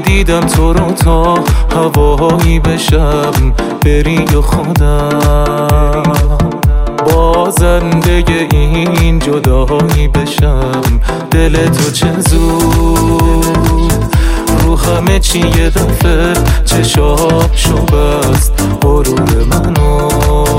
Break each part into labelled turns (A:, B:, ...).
A: دیدم تو رو تا هوایی بشم بری و خودم بازنده این جدایی بشم. دل تو چه زود رو همه چی یه دفعه چشاشو بست غرور منو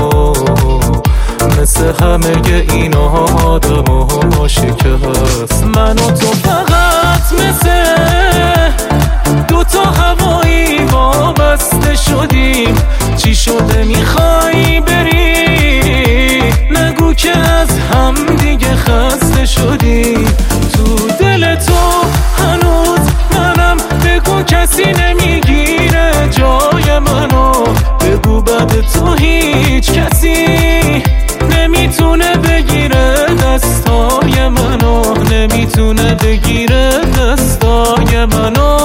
A: مثل همه این آدم ها شکست. من و تو فقط مثل دوتا هوایی وابسته شدیم. چی شده میخوایی بری؟ نگو که از هم دیگه خسته شدیم. تو دل تو هنوز منم، بگو کسی نمیگیره جای منو. بگو بعد تو هیچ کسی نمیتونه بگیره دستای منو، نمیتونه بگیره دستای منو.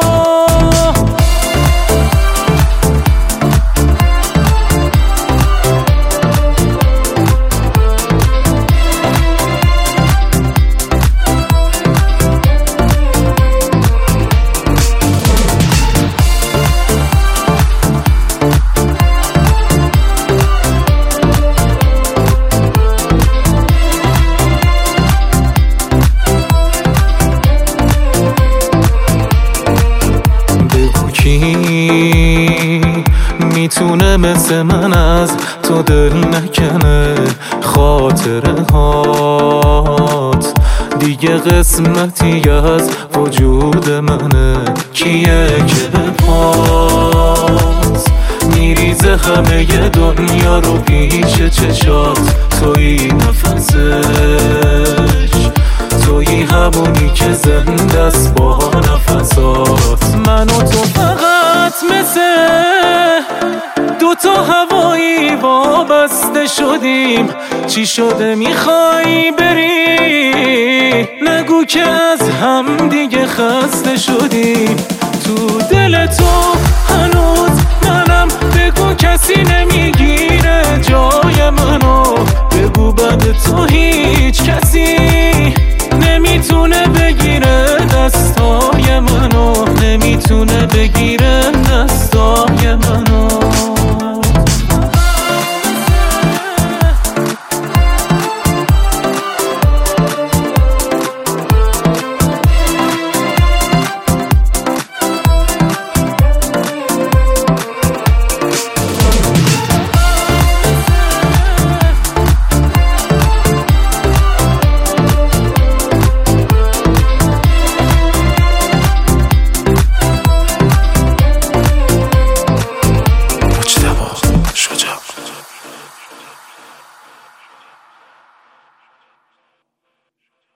A: میتونه مثل من از تو دل نکنه خاطره هات دیگه قسمتی از وجود منه. کیه که به پاس میریزه همه دنیا رو پیش چشات؟ تویی نفسش، تویی همونی که زنده است با نفسات. من و تو فقط مثل دوتا هوایی وابسته شدیم. چی شده میخوایی بری؟ نگو که از هم دیگه خسته شدیم. تو دل تو هنوز منم، بگو کسی نمیگیره جای منو. بگو بعد تو هیچ کسی